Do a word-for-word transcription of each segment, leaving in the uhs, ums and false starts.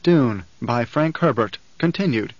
Dune by Frank Herbert, continued.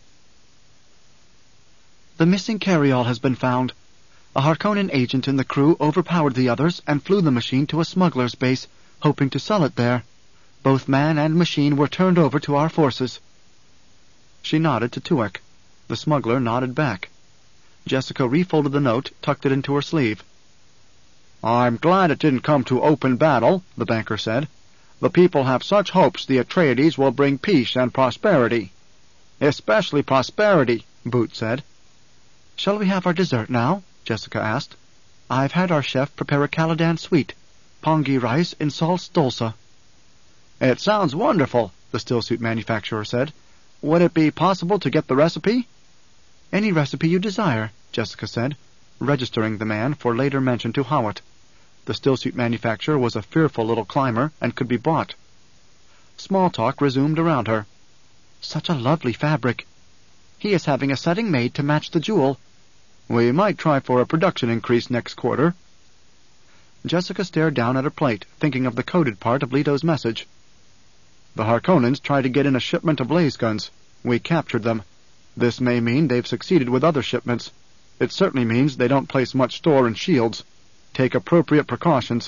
The missing carryall has been found. A Harkonnen agent in the crew overpowered the others and flew the machine to a smuggler's base, hoping to sell it there. Both man and machine were turned over to our forces. She nodded to Tuek. The smuggler nodded back. Jessica refolded the note, tucked it into her sleeve. "I'm glad it didn't come to open battle," the banker said. "The people have such hopes the Atreides will bring peace and prosperity." "Especially prosperity," Boot said. "Shall we have our dessert now?" Jessica asked. "I've had our chef prepare a Caladan sweet, pongi rice in salsa dolce." "It sounds wonderful," the stillsuit manufacturer said. "Would it be possible to get the recipe?" "Any recipe you desire," Jessica said, registering the man for later mention to Hawat. The stillsuit manufacturer was a fearful little climber and could be bought. Small talk resumed around her. "Such a lovely fabric. He is having a setting made to match the jewel. We might try for a production increase next quarter." Jessica stared down at her plate, thinking of the coded part of Leto's message. "The Harkonnens tried to get in a shipment of laser guns. We captured them. This may mean they've succeeded with other shipments. It certainly means they don't place much store in shields. Take appropriate precautions."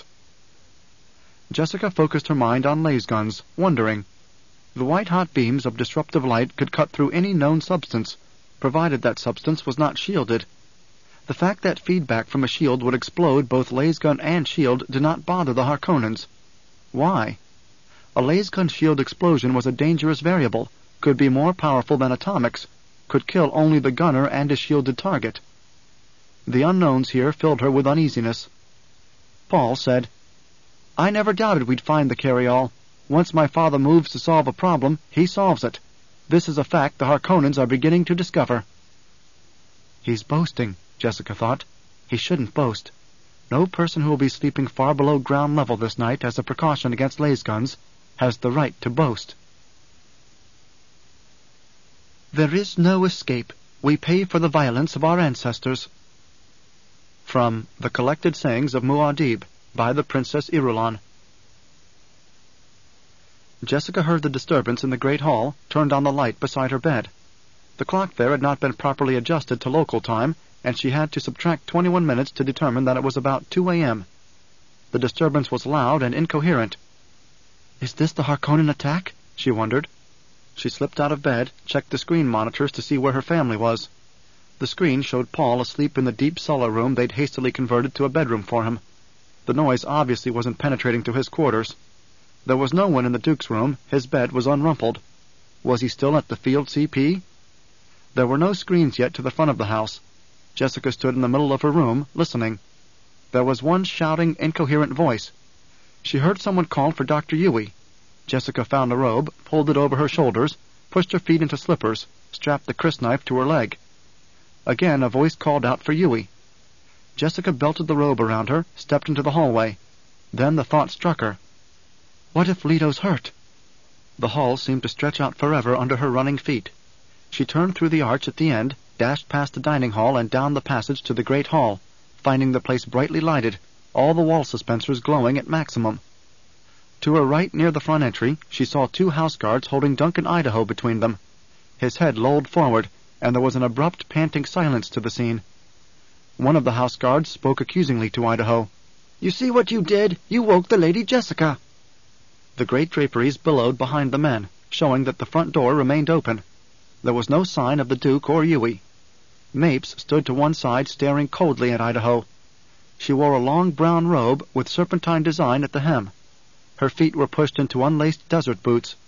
Jessica focused her mind on laser guns, wondering. The white-hot beams of disruptive light could cut through any known substance, provided that substance was not shielded. The fact that feedback from a shield would explode both laser gun and shield did not bother the Harkonnens. Why? A laser gun shield explosion was a dangerous variable, could be more powerful than atomics, could kill only the gunner and his shielded target. The unknowns here filled her with uneasiness. Paul said, "I never doubted we'd find the carryall. Once my father moves to solve a problem, he solves it. This is a fact the Harkonnens are beginning to discover." He's boasting, Jessica thought. He shouldn't boast. No person who will be sleeping far below ground level this night as a precaution against laser guns has the right to boast. There is no escape. We pay for the violence of our ancestors. From The Collected Sayings of Muad'Dib by the Princess Irulan. Jessica heard the disturbance in the great hall, turned on the light beside her bed. The clock there had not been properly adjusted to local time, and she had to subtract twenty-one minutes to determine that it was about two a.m. The disturbance was loud and incoherent. "Is this the Harkonnen attack?" she wondered. She slipped out of bed, checked the screen monitors to see where her family was. The screen showed Paul asleep in the deep cellar room they'd hastily converted to a bedroom for him. The noise obviously wasn't penetrating to his quarters. There was no one in the Duke's room. His bed was unrumpled. Was he still at the Field C P? There were no screens yet to the front of the house. Jessica stood in the middle of her room, listening. There was one shouting, incoherent voice. She heard someone call for Doctor Yueh. Jessica found a robe, pulled it over her shoulders, pushed her feet into slippers, strapped the crysknife to her leg. Again a voice called out for Yueh. Jessica belted the robe around her, stepped into the hallway. Then the thought struck her. What if Leto's hurt? The hall seemed to stretch out forever under her running feet. She turned through the arch at the end, dashed past the dining hall and down the passage to the great hall, finding the place brightly lighted, all the wall suspensors glowing at maximum. To her right near the front entry, she saw two house guards holding Duncan Idaho between them. His head lolled forward, and there was an abrupt, panting silence to the scene. One of the house guards spoke accusingly to Idaho. "You see what you did? You woke the Lady Jessica." The great draperies billowed behind the men, showing that the front door remained open. There was no sign of the Duke or Yueh. Mapes stood to one side staring coldly at Idaho. She wore a long brown robe with serpentine design at the hem. Her feet were pushed into unlaced desert boots.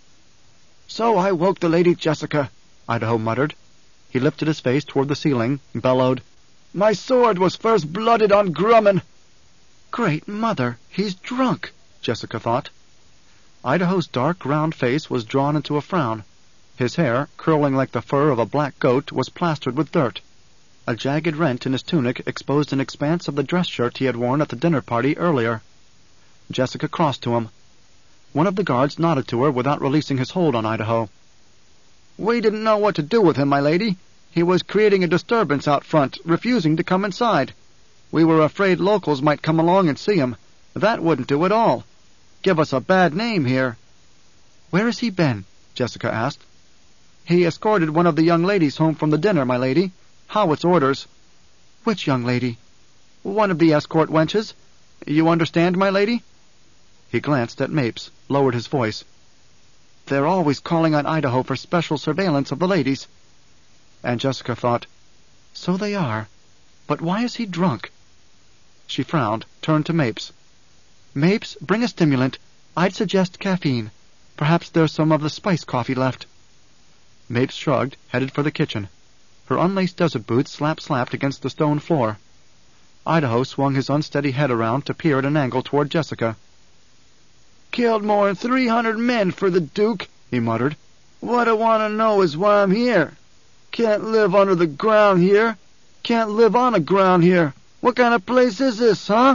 "So I woke the Lady Jessica," Idaho muttered. He lifted his face toward the ceiling, bellowed, "My sword was first blooded on Grumman." Great Mother, he's drunk, Jessica thought. Idaho's dark, round face was drawn into a frown. His hair, curling like the fur of a black goat, was plastered with dirt. A jagged rent in his tunic exposed an expanse of the dress shirt he had worn at the dinner party earlier. Jessica crossed to him. One of the guards nodded to her without releasing his hold on Idaho. "We didn't know what to do with him, my lady. He was creating a disturbance out front, refusing to come inside. We were afraid locals might come along and see him. That wouldn't do at all. Give us a bad name here." "Where has he been?" Jessica asked. "He escorted one of the young ladies home from the dinner, my lady. Howitt's orders." "Which young lady?" "One of the escort wenches. You understand, my lady?" He glanced at Mapes, lowered his voice. "They're always calling on Idaho for special surveillance of the ladies." And Jessica thought, "So they are. But why is he drunk?" She frowned, turned to Mapes. "Mapes, bring a stimulant. I'd suggest caffeine. Perhaps there's some of the spice coffee left." Mapes shrugged, headed for the kitchen. Her unlaced desert boots slap-slapped against the stone floor. Idaho swung his unsteady head around to peer at an angle toward Jessica. "Killed more'n three hundred men for the Duke," he muttered. "What I want to know is why I'm here. Can't live under the ground here. Can't live on the ground here. What kind of place is this, huh?"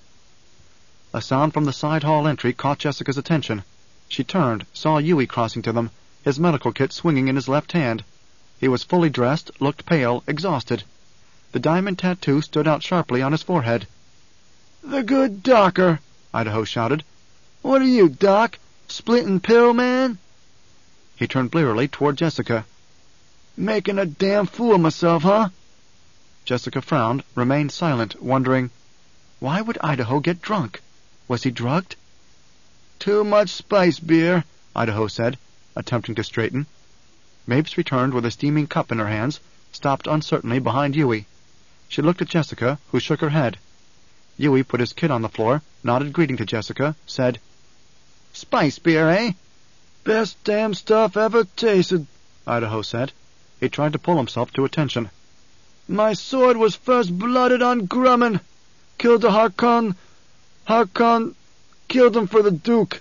A sound from the side hall entry caught Jessica's attention. She turned, saw Yui crossing to them, his medical kit swinging in his left hand. He was fully dressed, looked pale, exhausted. The diamond tattoo stood out sharply on his forehead. "The good doctor!" Idaho shouted. "What are you, Doc? Splitting pill man?" He turned blearily toward Jessica. "Making a damn fool of myself, huh?" Jessica frowned, remained silent, wondering, why would Idaho get drunk? Was he drugged? "Too much spice beer," Idaho said, attempting to straighten. Mapes returned with a steaming cup in her hands, stopped uncertainly behind Yui. She looked at Jessica, who shook her head. Yui put his kit on the floor, nodded greeting to Jessica, said, "Spice beer, eh?" "Best damn stuff ever tasted," Idaho said. He tried to pull himself to attention. "My sword was first blooded on Grumman. Killed the Harkon... Harkon... Killed him for the Duke."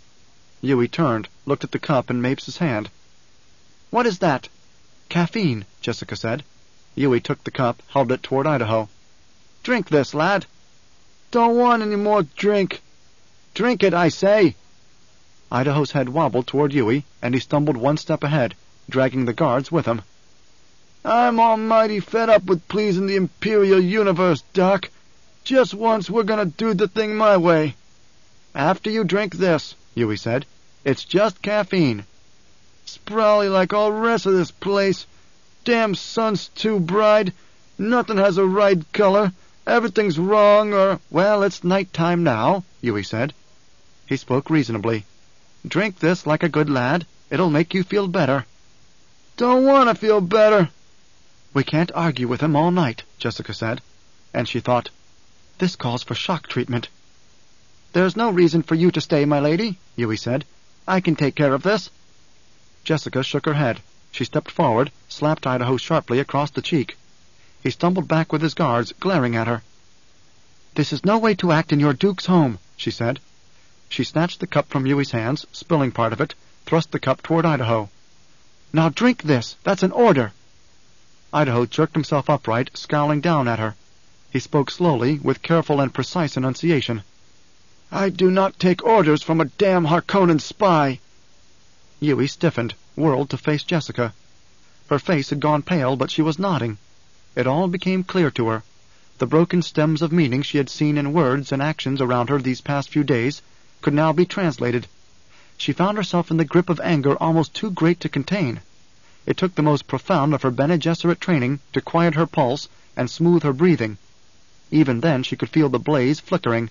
Yui turned, looked at the cup in Mapes's hand. "What is that?" "Caffeine," Jessica said. Yui took the cup, held it toward Idaho. "Drink this, lad." "Don't want any more drink." "Drink it, I say." Idaho's head wobbled toward Yui, and he stumbled one step ahead, dragging the guards with him. "I'm almighty fed up with pleasing the Imperial Universe, Doc. Just once we're gonna do the thing my way." "After you drink this," Yui said. "It's just caffeine." "Sprawly like all rest of this place. Damn sun's too bright. Nothing has a right color. Everything's wrong, or—" "Well, it's night time now," Yui said. He spoke reasonably. "Drink this like a good lad. It'll make you feel better." "Don't want to feel better." "We can't argue with him all night," Jessica said. And she thought, this calls for shock treatment. "There's no reason for you to stay, my lady," Yui said. "I can take care of this." Jessica shook her head. She stepped forward, slapped Idaho sharply across the cheek. He stumbled back with his guards, glaring at her. "This is no way to act in your Duke's home," she said. She snatched the cup from Yui's hands, spilling part of it, thrust the cup toward Idaho. "Now drink this. That's an order." Idaho jerked himself upright, scowling down at her. He spoke slowly, with careful and precise enunciation. "I do not take orders from a damn Harkonnen spy." Yui stiffened, whirled to face Jessica. Her face had gone pale, but she was nodding. It all became clear to her. The broken stems of meaning she had seen in words and actions around her these past few days could now be translated. She found herself in the grip of anger almost too great to contain. It took the most profound of her Bene Gesserit training to quiet her pulse and smooth her breathing. Even then she could feel the blaze flickering.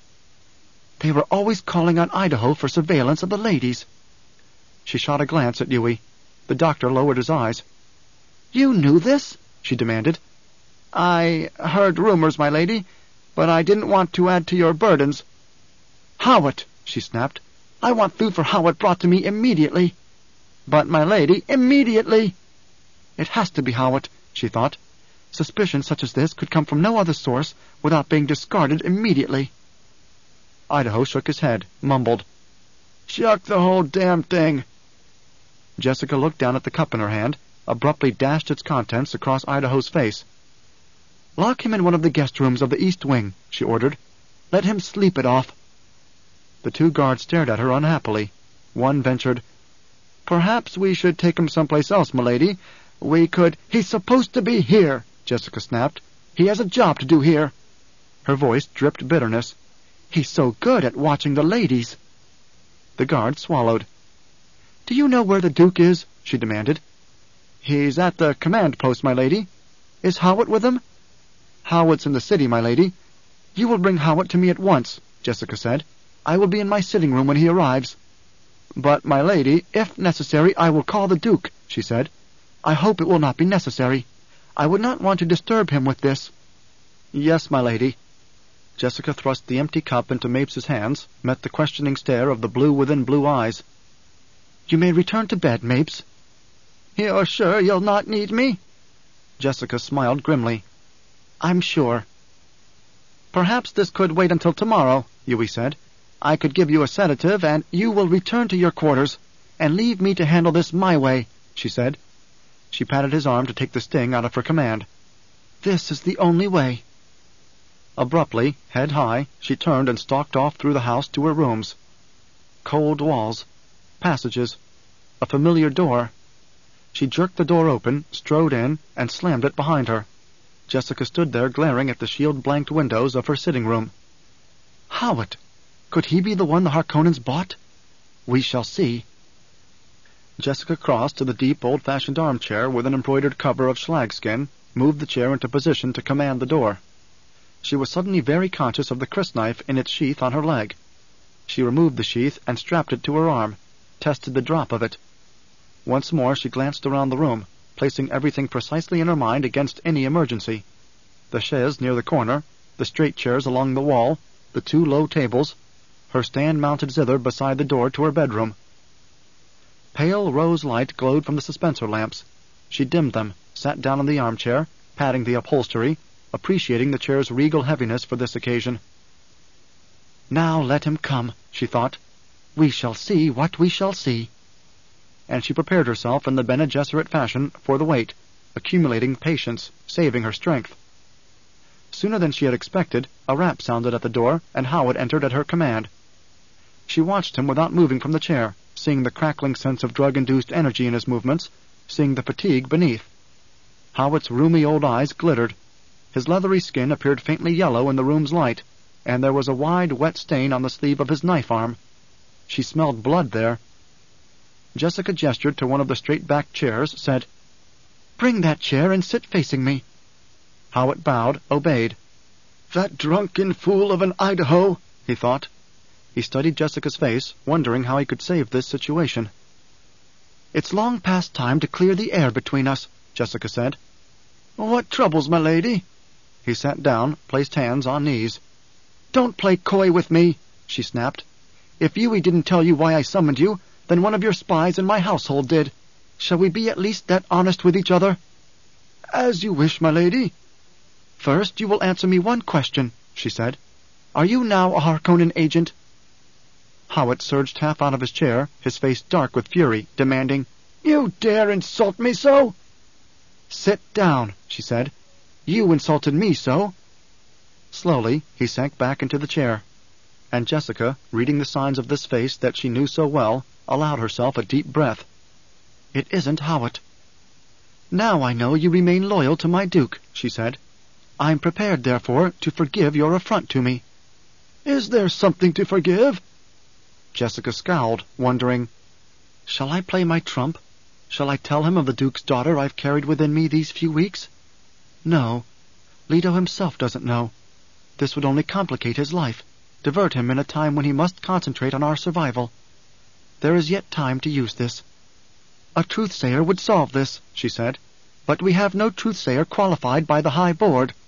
They were always calling on Idaho for surveillance of the ladies. She shot a glance at Yui. The doctor lowered his eyes. "You knew this?" she demanded. "I heard rumors, my lady, but I didn't want to add to your burdens." "Howitt!" she snapped. "I want food for Howitt brought to me immediately." "But, my lady, immediately!" It has to be Howitt, she thought. Suspicion such as this could come from no other source without being discarded immediately. Idaho shook his head, mumbled, "Shuck the whole damn thing." Jessica looked down at the cup in her hand, abruptly dashed its contents across Idaho's face. "Lock him in one of the guest rooms of the East Wing," she ordered. "Let him sleep it off." The two guards stared at her unhappily. One ventured, "Perhaps we should take him someplace else, milady. We could—" "He's supposed to be here," Jessica snapped. "He has a job to do here." Her voice dripped bitterness. "He's so good at watching the ladies." The guard swallowed. "Do you know where the Duke is?" she demanded. "He's at the command post, my lady." "Is Hawat with him?" "Hawat's in the city, my lady." "You will bring Hawat to me at once," Jessica said. "I will be in my sitting room when he arrives." "But, my lady, if necessary, I will call the Duke," she said. "I hope it will not be necessary. I would not want to disturb him with this." "Yes, my lady." Jessica thrust the empty cup into Mapes's hands, met the questioning stare of the blue-within-blue eyes. "You may return to bed, Mapes." "You're sure you'll not need me?" Jessica smiled grimly. "I'm sure." "Perhaps this could wait until tomorrow," Yui said. "I could give you a sedative, and you will return to your quarters, and leave me to handle this my way," she said. She patted his arm to take the sting out of her command. "This is the only way." Abruptly, head high, she turned and stalked off through the house to her rooms. Cold walls, passages, a familiar door. She jerked the door open, strode in, and slammed it behind her. Jessica stood there glaring at the shield-blanked windows of her sitting room. Hawat! Could he be the one the Harkonnens bought? We shall see. Jessica crossed to the deep, old-fashioned armchair with an embroidered cover of schlagskin, moved the chair into position to command the door. She was suddenly very conscious of the crysknife in its sheath on her leg. She removed the sheath and strapped it to her arm, tested the drop of it. Once more she glanced around the room, placing everything precisely in her mind against any emergency. The chaise near the corner, the straight chairs along the wall, the two low tables, her stand-mounted zither beside the door to her bedroom. Pale rose light glowed from the dispenser lamps. She dimmed them, sat down in the armchair, patting the upholstery, appreciating the chair's regal heaviness for this occasion. "Now let him come," she thought. "We shall see what we shall see." And she prepared herself in the Bene Gesserit fashion for the wait, accumulating patience, saving her strength. Sooner than she had expected, a rap sounded at the door, and Hawat entered at her command. She watched him without moving from the chair, seeing the crackling sense of drug-induced energy in his movements, seeing the fatigue beneath. Hawat's rheumy old eyes glittered. His leathery skin appeared faintly yellow in the room's light, and there was a wide, wet stain on the sleeve of his knife-arm. She smelled blood there. Jessica gestured to one of the straight-backed chairs, said, "Bring that chair and sit facing me." Hawat bowed, obeyed. "That drunken fool of an Idaho," he thought. He studied Jessica's face, wondering how he could save this situation. "It's long past time to clear the air between us," Jessica said. "What troubles, my lady?" He sat down, placed hands on knees. "Don't play coy with me," she snapped. "If Yui didn't tell you why I summoned you, then one of your spies in my household did. Shall we be at least that honest with each other?" "As you wish, my lady." "First, you will answer me one question," she said. "Are you now a Harkonnen agent?" Hawat surged half out of his chair, his face dark with fury, demanding, "You dare insult me so?" "Sit down," she said. "You insulted me so." Slowly, he sank back into the chair, and Jessica, reading the signs of this face that she knew so well, allowed herself a deep breath. "It isn't Hawat." "Now I know you remain loyal to my Duke," she said. "I'm prepared, therefore, to forgive your affront to me." "Is there something to forgive?" Jessica scowled, wondering, "Shall I play my trump? Shall I tell him of the Duke's daughter I've carried within me these few weeks? No. Leto himself doesn't know. This would only complicate his life, divert him in a time when he must concentrate on our survival. There is yet time to use this. A truth-sayer would solve this," she said, "but we have no truth-sayer qualified by the High Board."